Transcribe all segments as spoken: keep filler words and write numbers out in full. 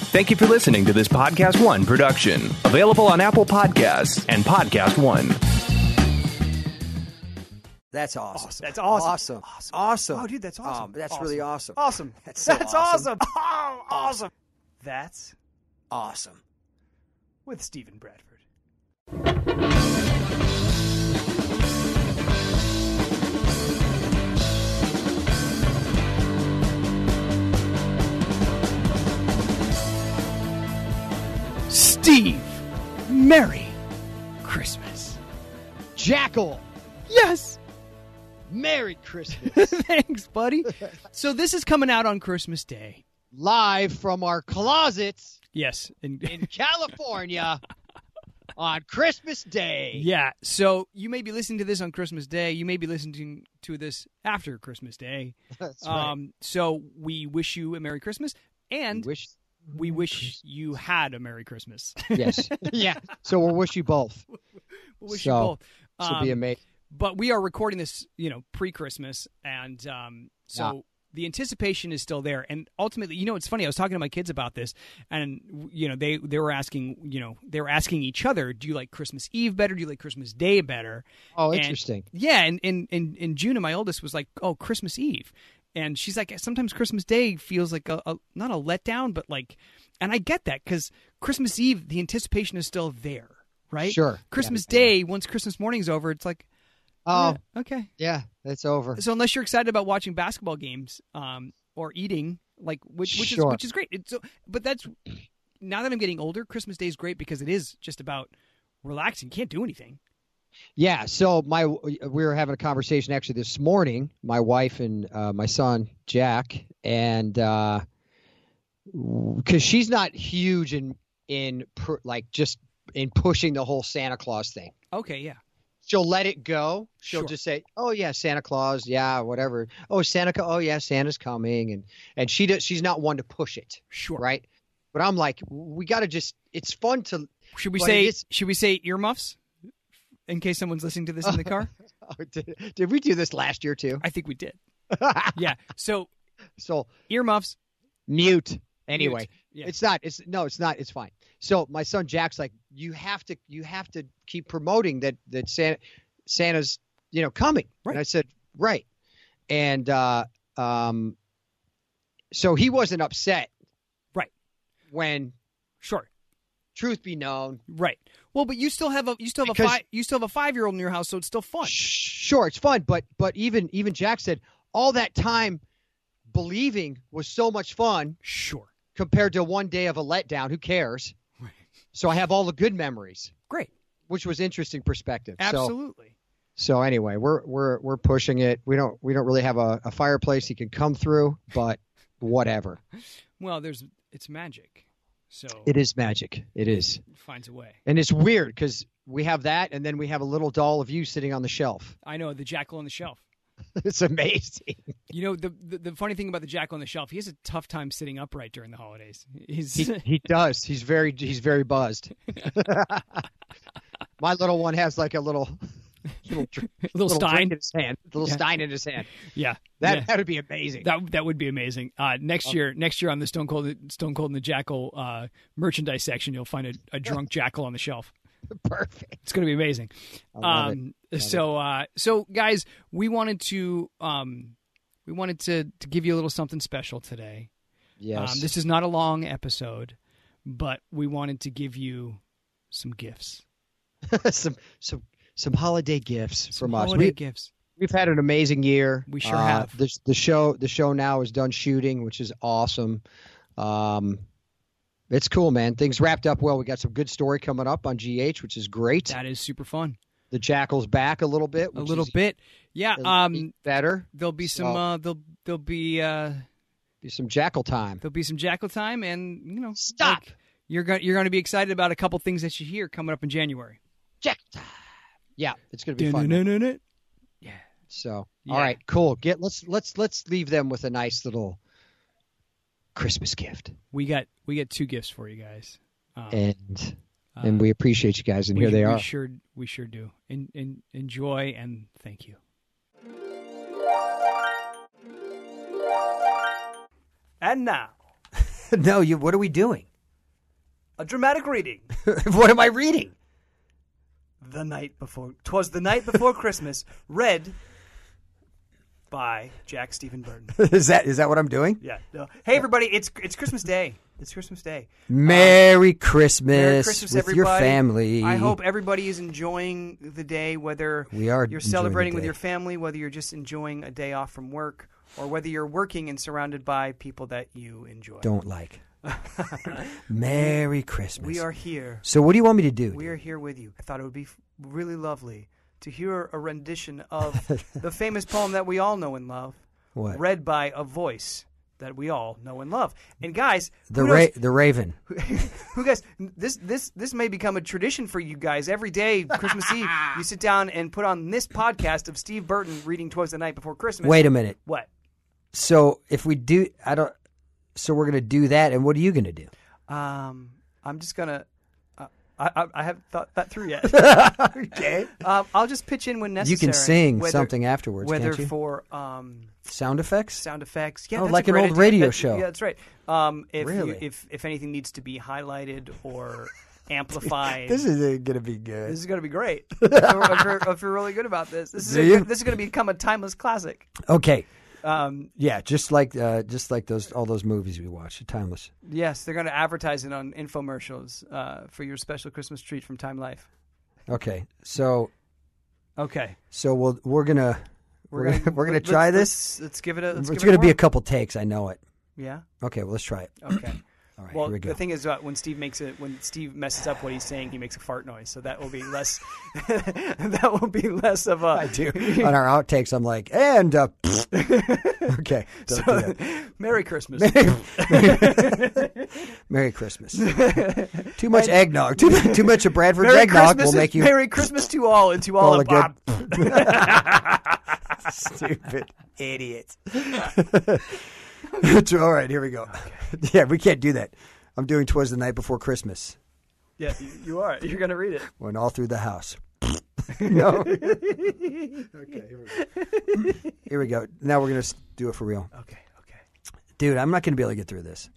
Thank you for listening to this Podcast One production. Available on Apple Podcasts and Podcast One. That's awesome. awesome. That's awesome. Awesome. Awesome. Awesome. Oh, dude, that's awesome. Um, that's awesome. really awesome. Awesome. That's, so That's awesome. awesome. Oh, awesome. That's Awesome. with Stephen Bradford. Steve, Merry Christmas. Jackal, Yes. Merry Christmas. Thanks, buddy. So this is coming out on Christmas Day. Live from our closets Yes. And, in California on Christmas Day. yeah. So you may be listening to this on Christmas Day. You may be listening to this after Christmas Day. That's right. Um, so we wish you a Merry Christmas, and wish, we wish you had a Merry Christmas. yes. yeah. So we'll wish you both. We wish So, you both. This will be Um, amazing. But we are recording this, you know, pre-Christmas, and um, so Yeah. the anticipation is still there. And ultimately, you know, it's funny. I was talking to my kids about this, and you know, they they were asking, you know, they were asking each other, "Do you like Christmas Eve better? Do you like Christmas Day better?" Oh, And- interesting. Yeah, and and and, and Juna, my oldest, was like, "Oh, Christmas Eve," and she's like, "Sometimes Christmas Day feels like a, a not a letdown, but like," and I get that because Christmas Eve, the anticipation is still there, right? Sure. Christmas Yeah. Day, once Christmas morning's over, it's like, Oh, yeah, okay. yeah. It's over. So unless you're excited about watching basketball games, um, or eating, like which which Sure. is which is great. It's, so, but that's now that I'm getting older, Christmas Day is great because it is just about relaxing. You can't do anything. Yeah. So my we were having a conversation actually this morning, my wife and uh, my son Jack, and uh, because she's not huge in in per, like just in pushing the whole Santa Claus thing. Okay, yeah, She'll let it go. She'll Sure. just say, "Oh yeah, Santa Claus, yeah, whatever. Oh Santa, oh yeah, Santa's coming," and and she does. She's not one to push it, sure. right? But I'm like, we got to just. It's fun to. Should we But say it is- should we say earmuffs in case someone's listening to this in the car? Oh, did, did we do this last year too? I think we did. Yeah. So So earmuffs. mute. Anyway, Mute. Yeah. it's not. It's no. It's not. It's fine. So my son Jack's like, you have to. You have to keep promoting that. That Santa, Santa's, you know, coming. Right. And I said, right. And uh, um, so he wasn't upset. Right. When Sure. truth be known, Right. Well, but you still have a you still have Because- a five you still have a five year old in your house, so it's still fun. sure, it's fun. But but even even Jack said all that time believing was so much fun Sure. compared to one day of a letdown. Who cares? Right. So I have all the good memories, Great. which was interesting perspective. So, Absolutely. so anyway, we're we're we're pushing it. We don't we don't really have a, a fireplace he can come through, but whatever. Well, there's it's magic, so It is magic. It is, it finds a way. and it's weird because we have that, and then we have a little doll of you sitting on the shelf. I know the jackal on the shelf. It's amazing. You know the, the the funny thing about the jackal on the shelf, he has a tough time sitting upright during the holidays. He's He, he does. He's very he's very buzzed. My little one has like a little little, dr- little little drink Stein. in his hand, little Yeah. Stein in his hand. Yeah, That yeah. that would be amazing. That that would be amazing. Uh, next year, next year on the Stone Cold Stone Cold and the Jackal uh, merchandise section, you'll find a, a drunk jackal on the shelf. Perfect. It's going to be amazing. I love it. Um, so, uh, so guys, we wanted to um, we wanted to to give you a little something special today. Yes. Um, this is not a long episode, but we wanted to give you some gifts, some some some holiday gifts some from us. holiday We, gifts. we've had an amazing year. We sure Uh, have. The the show the show now is done shooting, which is awesome. Um, it's cool, man. Things wrapped up well. We got some good story coming up on G H, which is great. That is super fun. The Jackal's back a little bit. A which little is bit, yeah. Um, better. there'll be some. So- Uh, there'll there'll be uh, Be some Jackal time. there'll be some jackal time, and you know, Stop. like, you're going you're going to be excited about a couple things that you hear coming up in January. Jackal time. Yeah, it's gonna be fun. man. Dun-dun-dun-dun-dun. Yeah. So, Yeah. all right, cool. Get let's let's let's leave them with a nice little Christmas gift, We got we got two gifts for you guys. Um, and uh, and we appreciate you guys. And we, here they we are. Sure, we sure do. In, in, enjoy and thank you. And now, No, you. What are we doing? A dramatic reading. What am I reading? The night before. 'Twas the night before Christmas. Read by Jack Stephen Burton. Is that is that what I'm doing? Yeah. No. Hey, everybody! It's it's Christmas Day. It's Christmas Day. Merry Christmas, Merry Christmas, with everybody. your family. I hope everybody is enjoying the day, whether We are you're enjoying celebrating the with day. your family, whether you're just enjoying a day off from work, or whether you're working and surrounded by people that you enjoy. Don't like. Merry Christmas. We are here. So what do you want me to do? We are here with you. I thought it would be f- really lovely to hear a rendition of the famous poem that we all know and love, What? read by a voice that we all know and love. And guys, The who ra- knows- the Raven. who guys, this this this may become a tradition for you guys. Every day, Christmas Eve, you sit down and put on this podcast of Steve Burton reading "'Twas the Night Before Christmas." Wait a minute. What? So if we do, I don't. So we're gonna do that, and what are you gonna do? Um, I'm just gonna. Uh, I, I I haven't thought that through yet. Okay. um, I'll just pitch in when necessary. You can sing whether, something afterwards, whether can't you? for um. Sound effects. Sound effects, yeah, Oh, that's like a an great old idea. radio That- show. Yeah, that's right. Um, if you- Really? if if anything needs to be highlighted or amplified, This is gonna be good. this is going to be great. if, you're, if, you're, if you're really good about this, this is Do a, you? this is going to become a timeless classic. Okay. Um, Yeah, just like uh, just like those all those movies we watch, timeless. yes, they're going to advertise it on infomercials uh, for your special Christmas treat from Time Life. Okay, so Okay, so we'll we're gonna we're, gonna, we're gonna let's- try let's- this. Let's give it a. Let's It's give gonna it be a whirl. couple takes. I know it. Yeah. Okay, well let's try it. Okay. All right, Well, here we go. the thing is, uh, when Steve makes it, when Steve messes up what he's saying, he makes a fart noise. So that will be less. that will be less of a. I do. On our outtakes, I'm like, and uh, okay. Don't do So, that. Merry Christmas. Merry Christmas. Too much eggnog. Too much. Too much of Bradford's Merry eggnog Christmas. will make you Merry Christmas to all and to all, all of a good. Bob. Stupid idiot. All right, here we go. Yeah, we can't do that. I'm doing "'Twas the Night Before Christmas." Yeah, you, you are. You're going to read it. Went all through the house. No. Okay, here we go. Here we go. Now we're gonna s- do it for real, Okay. Okay. dude. I'm not gonna be able to get through this.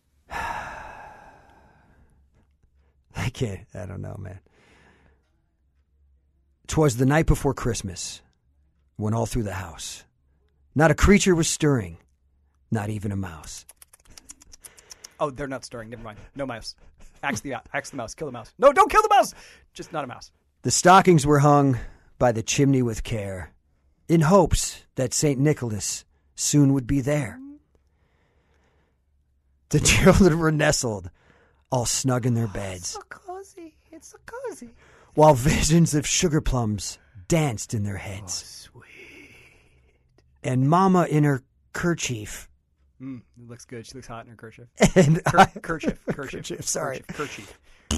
I can't. I don't know, man. "'Twas the night before Christmas. Went all through the house. Not a creature was stirring. Not even a mouse. Oh, they're not stirring. Never mind. No mouse. Axe the axe the mouse. Kill the mouse. No, don't kill the mouse. Just not a mouse. The stockings were hung by the chimney with care, in hopes that Saint Nicholas soon would be there. The children were nestled, all snug in their beds, So cozy. It's so cozy. while visions of sugar plums danced in their heads. Sweet. And Mama in her kerchief, Mm, it looks good. She looks hot in her kerchief. and Ker- I, kerchief. Kerchief. Kerchief, sorry. Kerchief.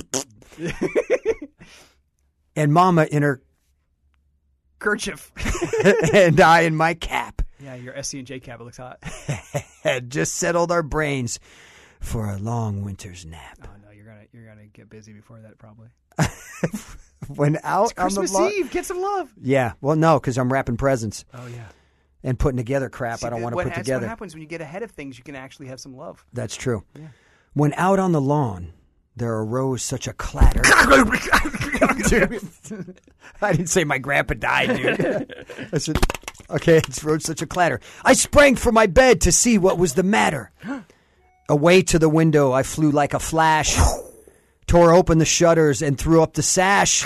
and Mama in her, Kerchief. and I in my cap, Yeah, your S C and J cab. It looks hot. had just settled our brains for a long winter's nap. Oh no, you're gonna you're gonna get busy before that probably. When out on the Christmas lawn, Eve. Get some love. yeah, well, no, because I'm wrapping presents Oh yeah. and putting together crap See, I don't th- want to what, put that's together. What happens when you get ahead of things? You can actually have some love. That's true. Yeah. When out on the lawn, there arose such a clatter. Dude, I didn't say my grandpa died, dude. I said, okay, it arose such a clatter. I sprang from my bed to see what was the matter. Away to the window, I flew like a flash, tore open the shutters, and threw up the sash.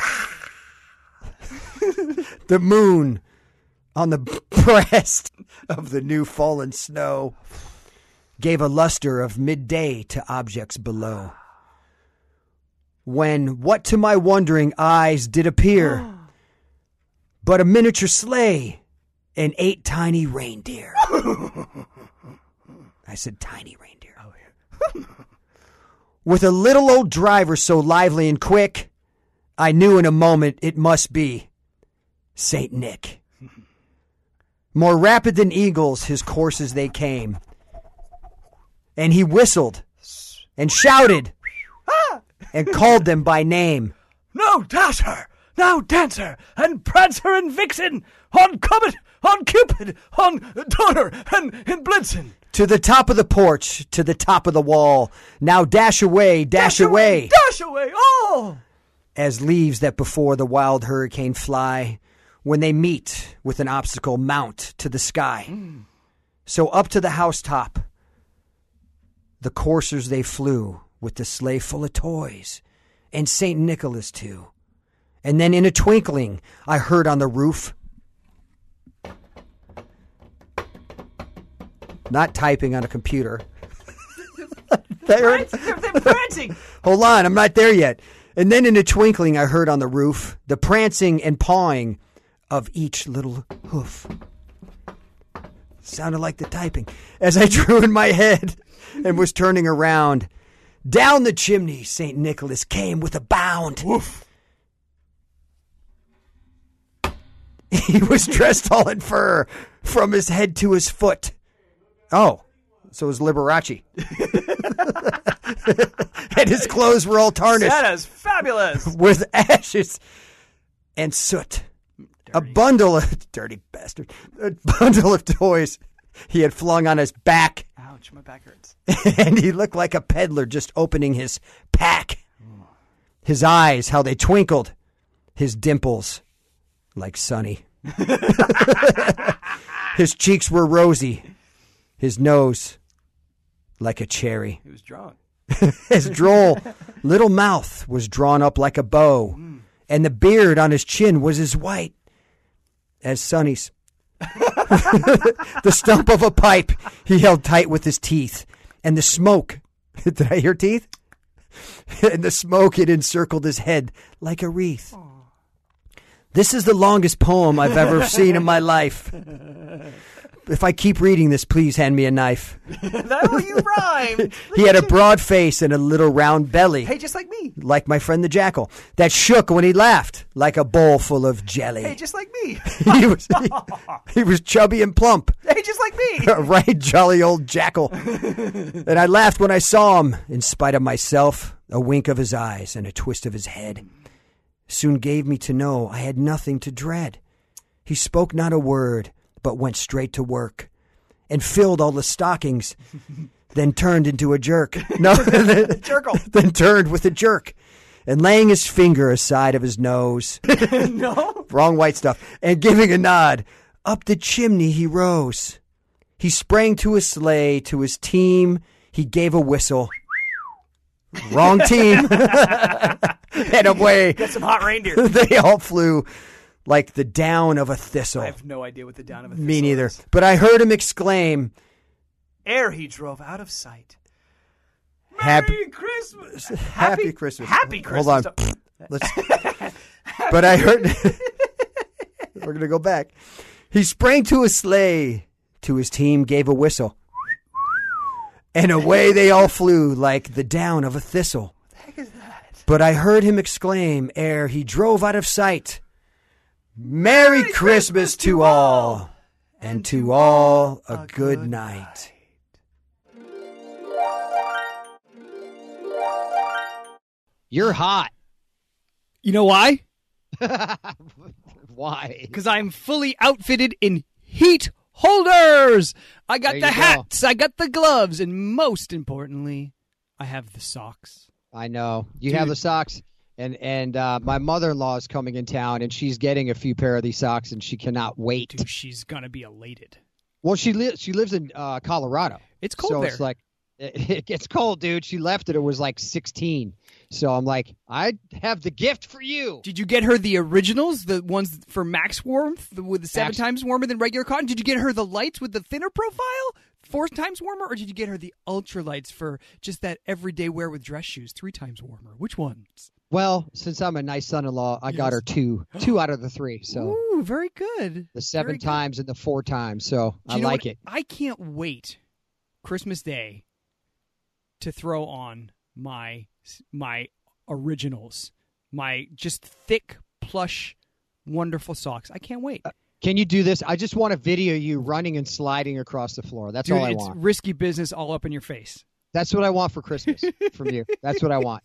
The moon on the breast of the new fallen snow gave a luster of midday to objects below. When what to my wondering eyes did appear but a miniature sleigh and eight tiny reindeer. I said tiny reindeer. Oh, yeah. With a little old driver so lively and quick, I knew in a moment it must be Saint Nick. More rapid than eagles his courses they came, and he whistled and shouted and called them by name. No Dasher, now Dancer, and Prancer and Vixen, on Comet, on Cupid, on Donner, and, and Blitzen. To the top of the porch, to the top of the wall. Now dash away, dash, dash away, away. Dash away, oh! As leaves that before the wild hurricane fly, when they meet with an obstacle mount to the sky. Mm. So up to the housetop, the coursers they flew with the sleigh full of toys, and Saint Nicholas too. And then in a twinkling, I heard on the roof, not typing on a computer. they're, they're, they're prancing. Hold on, I'm not there yet. And then in a twinkling, I heard on the roof the prancing and pawing of each little hoof. Sounded like the typing. As I drew in my head and was turning around, down the chimney Saint Nicholas came with a bound. Woof. He was dressed all in fur from his head to his foot. Oh, so it was Liberace. And his clothes were all tarnished. Santa's fabulous. With ashes and soot. Dirty. A bundle of, dirty bastard, a bundle of toys he had flung on his back. Ouch, my back hurts. And he looked like a peddler just opening his pack. His eyes, how they twinkled. His dimples, like Sunny. His cheeks were rosy. His nose, like a cherry. He was drunk. His droll little mouth was drawn up like a bow, mm. and the beard on his chin was as white as Sunny's. The stump of a pipe he held tight with his teeth, and the smoke, did I hear teeth? And the smoke, it encircled his head like a wreath. Aww. This is the longest poem I've ever seen in my life. If I keep reading this, please hand me a knife. That'll you rhyme. He had a broad face and a little round belly. Hey, just like me. Like my friend the jackal. That shook when he laughed, like a bowl full of jelly. Hey, just like me. he, was, he, he was chubby and plump. Hey, just like me. Right, jolly old jackal. And I laughed when I saw him, in spite of myself. A wink of his eyes and a twist of his head soon gave me to know I had nothing to dread. He spoke not a word, but went straight to work and filled all the stockings, then turned into a jerk. No, Jerkle. Then turned with a jerk and laying his finger aside of his nose. No. Wrong white stuff. And giving a nod, up the chimney he rose. He sprang to his sleigh, to his team. He gave a whistle. Wrong team. And away. Get some hot reindeer. They all flew like the down of a thistle. I have no idea what the down of a thistle Me neither. is. But I heard him exclaim, ere he drove out of sight. Happy Merry Christmas. Happy, Happy Christmas. Happy Christmas. Hold on. Let's. But I heard. We're going to go back. He sprang to his sleigh, to his team gave a whistle. And away they all flew like the down of a thistle. What the heck is that? But I heard him exclaim ere he drove out of sight, Merry, Merry Christmas, Christmas to all, and to all a, a good, good night. You're hot. You know why? Why? Because I'm fully outfitted in heat holders. I got There the you go. hats, I got the gloves, and most importantly, I have the socks. I know. You Dude. have the socks. And and uh, my mother-in-law is coming in town, and she's getting a few pair of these socks, and she cannot wait. Dude, she's gonna be elated. Well, she li- she lives in uh, Colorado. It's cold so there. It's like it, it gets cold, dude. She left it. It was like sixteen. So I'm like, I have the gift for you. Did you get her the originals, the ones for max warmth, the, with the seven Max. times warmer than regular cotton? Did you get her the lights with the thinner profile, four times warmer, or did you get her the ultralights for just that everyday wear with dress shoes, three times warmer? Which ones? Well, since I'm a nice son-in-law, I Yes. got her two, two out of the three. So Ooh, very good. the seven Very good. times and the four times. So Do I you know like what? it. I can't wait Christmas Day to throw on my my originals, my just thick, plush, wonderful socks. I can't wait. Can you do this? I just want to video you running and sliding across the floor. That's Dude, all I it's want. risky business all up in your face. That's what I want for Christmas from you. That's what I want.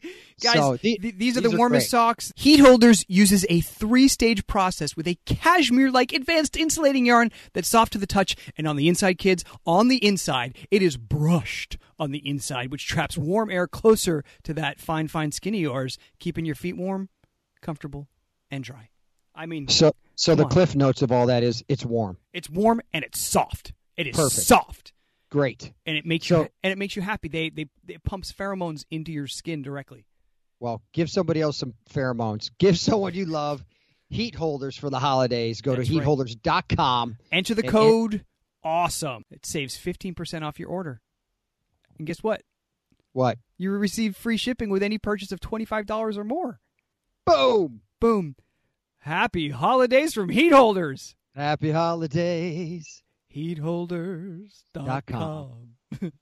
Guys, So, the- th- these are these the are warmest great. socks. Heat Holders uses a three-stage process with a cashmere-like advanced insulating yarn that's soft to the touch. And on the inside, kids, on the inside, it is brushed on the inside, which traps warm air closer to that fine, fine skin of yours, keeping your feet warm, comfortable, and dry. I mean, So, so Come the on. cliff notes of all that is it's warm. it's warm and it's soft. It is Perfect. soft. Great. And it makes So- you and it makes you happy. They, they it pumps pheromones into your skin directly. Well, give somebody else some pheromones. Give someone you love heat holders for the holidays. Go That's to right. heat holders dot com. Enter the And- code AWESOME. It saves fifteen percent off your order. And guess what? What? You will receive free shipping with any purchase of twenty-five dollars or more. Boom. Boom. Happy holidays from Heat Holders. Happy holidays. heat holders dot Dot com.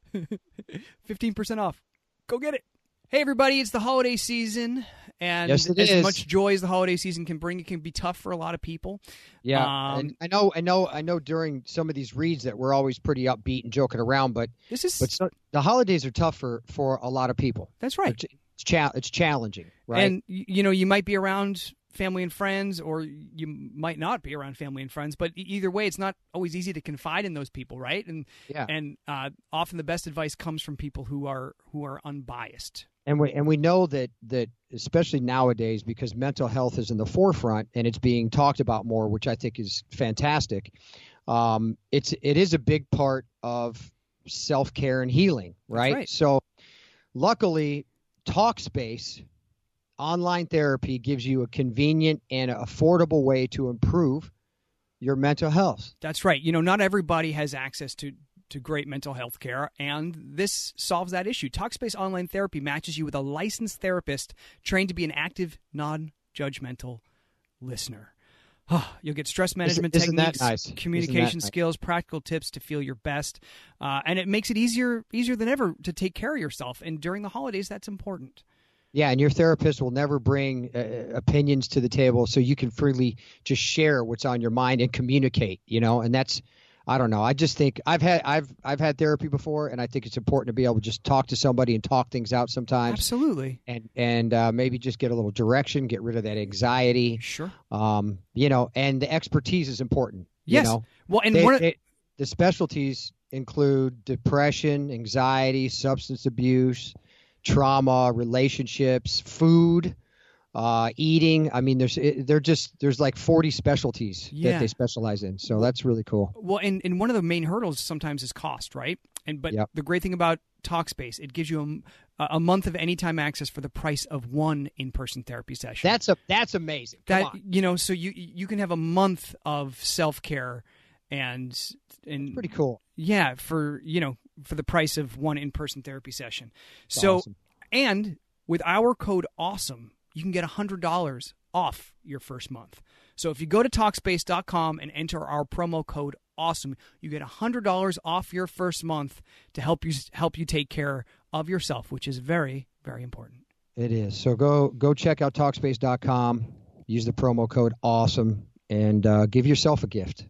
fifteen percent off. Go get it. Hey, everybody, it's the holiday season. And Yes, it as is. much joy as the holiday season can bring, it can be tough for a lot of people. Yeah, Um, and I know, I know, I know. During some of these reads, that we're always pretty upbeat and joking around, but This is but so, the holidays are tough for, for a lot of people. that's right. It's it's, cha- it's challenging, right? And y- you know, you might be around family and friends, or you might not be around family and friends. But e- either way, it's not always easy to confide in those people, right? And Yeah. and uh, often the best advice comes from people who are who are unbiased. And we and we know that that especially nowadays, because mental health is in the forefront and it's being talked about more, which I think is fantastic. Um, it's it is a big part of self care and healing, right? right. So, luckily, Talkspace online therapy gives you a convenient and affordable way to improve your mental health. That's right. You know, not everybody has access to to great mental health care, and this solves that issue. Talkspace Online Therapy matches you with a licensed therapist trained to be an active, non-judgmental listener. You'll get stress management isn't that techniques, nice? Isn't communication that nice? skills, practical tips to feel your best, uh, and it makes it easier easier than ever to take care of yourself. And during the holidays, that's important. Yeah, and your therapist will never bring uh, opinions to the table, so you can freely just share what's on your mind and communicate. You know, and that's, I don't know. I just think I've had I've I've had therapy before, and I think it's important to be able to just talk to somebody and talk things out sometimes, Absolutely. and and uh, maybe just get a little direction, get rid of that anxiety. Sure. Um, you know, and the expertise is important. Yes. You know, Well, and They- one of, they- the specialties include depression, anxiety, substance abuse, trauma, relationships, food, uh, eating. I mean, there's it, they're just there's like forty specialties Yeah. that they specialize in. So that's really cool. Well, and, and one of the main hurdles sometimes is cost, right? And but Yep. the great thing about Talkspace, it gives you a, a month of anytime access for the price of one in-person therapy session. That's a that's amazing. Come that on. you know, so you you can have a month of self-care and and Pretty cool. yeah, for you know, for the price of one in-person therapy session. So awesome. and with our code AWESOME, you can get one hundred dollars off your first month. So if you go to Talkspace dot com and enter our promo code AWESOME, you get one hundred dollars off your first month to help you help you take care of yourself, which is very, very important. It is. So go go check out Talkspace dot com. Use the promo code AWESOME and uh, give yourself a gift.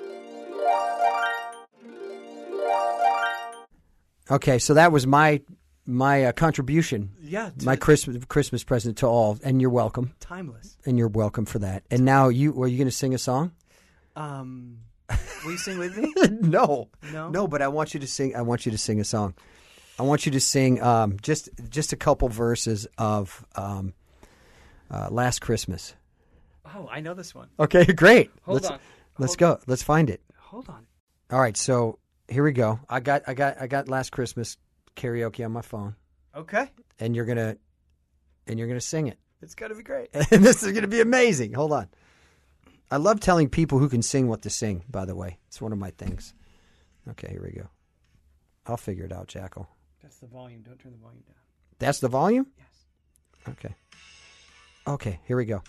Okay, so that was my my uh, contribution, Yeah, my Christmas Christmas present to all, and you're welcome, timeless. and you're welcome for that. And now you, were you going to sing a song? Um, will you sing with me? no, No? no. But I want you to sing. I want you to sing a song. I want you to sing um, just just a couple verses of um, uh, Last Christmas. Oh, I know this one. Okay, great. Hold let's, on. Let's Hold go. Let's find it. Hold on. All right, so here we go. I got I got I got Last Christmas karaoke on my phone, Okay, and you're gonna and you're gonna sing it. it's got to be great. And this is gonna be amazing. Hold on. I love telling people who can sing what to sing, by the way. It's one of my things. Okay, here we go. I'll figure it out, Jackal. That's the volume. Don't turn the volume down. That's the volume? Yes. Okay. Okay, here we go.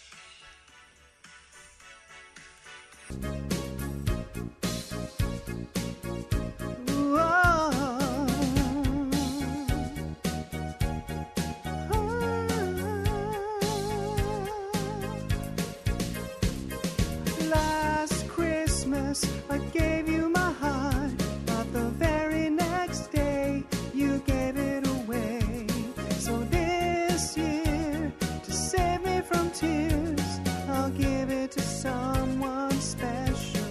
Last Christmas, I gave you my heart, but the very next day, you gave it away. So this this year to save me from tears. I'll give it to someone special.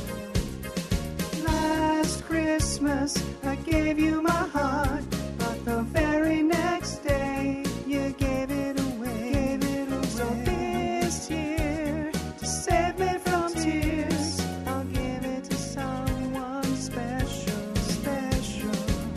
Last Christmas I gave you my heart, but the very next day you gave it away. Gave it away. So this year to save me from tears, I'll give it to someone special, special.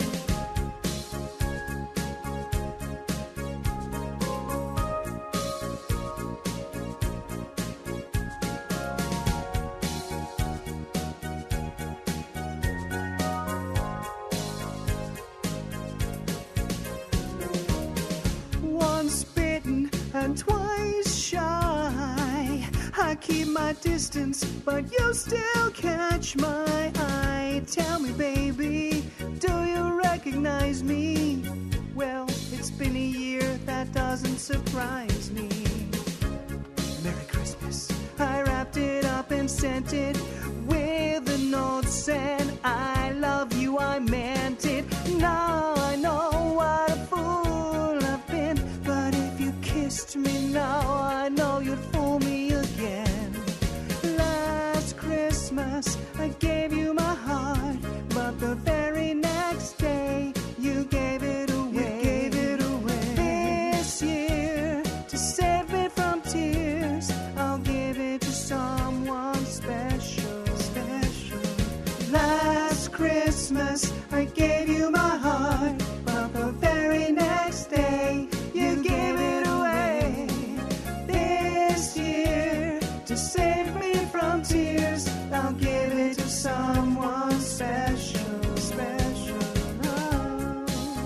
Once bitten and twice shy, I keep my distance, but you still catch my eye. Tell me, baby, do you recognize me? Well, it's been a year, that doesn't surprise me. Merry Christmas. I wrapped it up and sent it with a note saying I love you, I meant it. Now I know what a fool I've been, but if you kissed me now, I know you'd fool me again. Last Christmas I gave you my heart, but the very next day you gave it away. You gave it away. This year to save me from tears, I'll give it to someone special, special. Last Christmas I gave you my heart, but the very next day you gave it away. This year to save me from tears, I'll give it to someone special, special. Oh.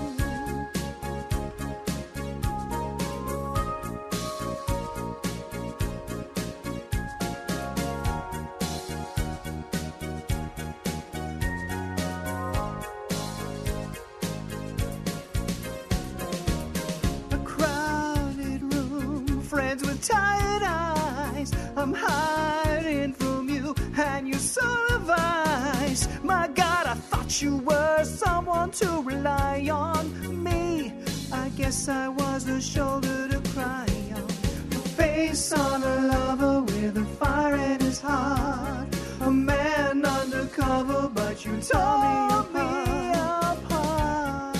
A crowded room, friends with tired eyes. I'm hiding from you and your soul of ice. My God, I thought you were someone to rely on. Me, I guess I was a shoulder to cry on. A face on a lover with a fire in his heart. A man undercover, but you tore me apart.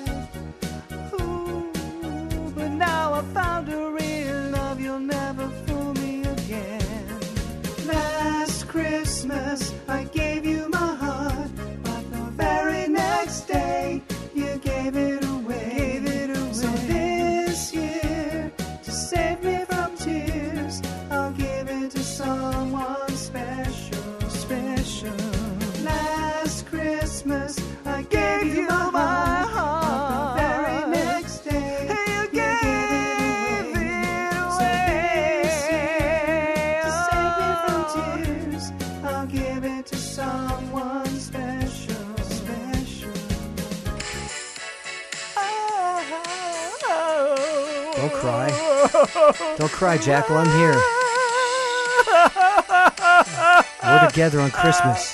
Ooh, but now I found a real love, you'll never fool me again. Last Christmas I gave you my heart, but the very next day you gave it away. Gave it away. So this year to save me from tears, I'll give it to someone special, special. Last Christmas I gave you my heart, but the very next day you gave it away. So this year to save me from tears, I'll give it to someone special, special. Don't cry. Don't cry, Jackal. I'm here. We're together on Christmas.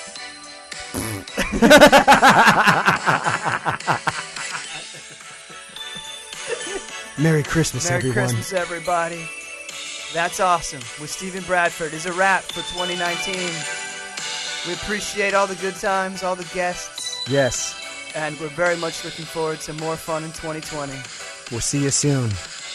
Merry Christmas, Merry everyone. Christmas, everybody. That's awesome. With Stephen Bradford is a wrap for twenty nineteen. We appreciate all the good times, all the guests, Yes. and we're very much looking forward to more fun in twenty twenty. We'll see you soon.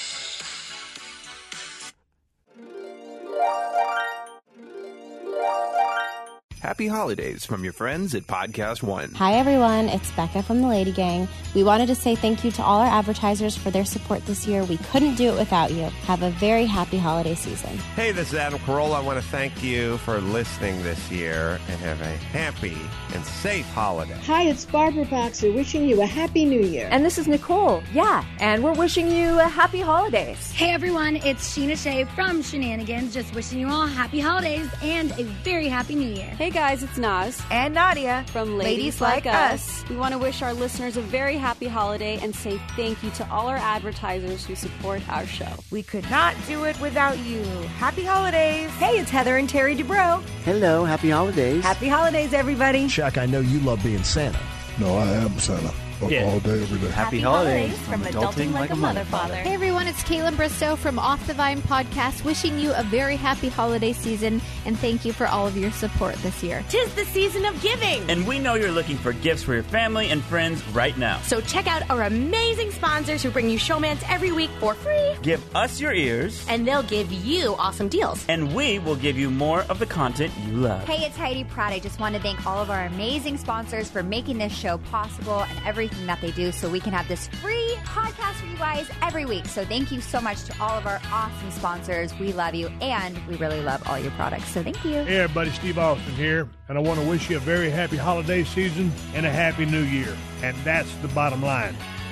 Happy holidays from your friends at Podcast One. Hi, everyone. It's Becca from the Lady Gang. We wanted to say thank you to all our advertisers for their support this year. We couldn't do it without you. Have a very happy holiday season. Hey, this is Adam Carolla. I want to thank you for listening this year and have a happy and safe holiday. Hi, it's Barbara Boxer wishing you a happy new year. And this is Nicole. Yeah, and we're wishing you a happy holidays. Hey everyone, it's Sheena Shea from Shenanigans, just wishing you all happy holidays and a very happy new year. Hey guys, it's Naz. And Nadia from Ladies, Ladies Like, Like Us. Us. We want to wish our listeners a very happy holiday and say thank you to all our advertisers who support our show. We could not do it without you. Happy holidays. Hey, it's Heather and Terry Dubrow. Hello, happy holidays. Happy holidays, everybody. Chuck, I know you love being Santa. No, I am Santa. Fuck all day, every day. Happy holidays from Adulting Like a Mother Father. Hey everyone, it's Caitlin Bristow from Off the Vine Podcast, wishing you a very happy holiday season, and thank you for all of your support this year. Tis the season of giving! And we know you're looking for gifts for your family and friends right now. So check out our amazing sponsors who bring you Showmance every week for free. Give us your ears. And they'll give you awesome deals. And we will give you more of the content you love. Hey, it's Heidi Pratt. I just want to thank all of our amazing sponsors for making this show possible and everything that they do so we can have this free podcast for you guys every week. So thank you so much to all of our awesome sponsors. We love you, and we really love all your products. So thank you. Hey, everybody. Steve Austin here, and I want to wish you a very happy holiday season and a happy new year. And that's the bottom line.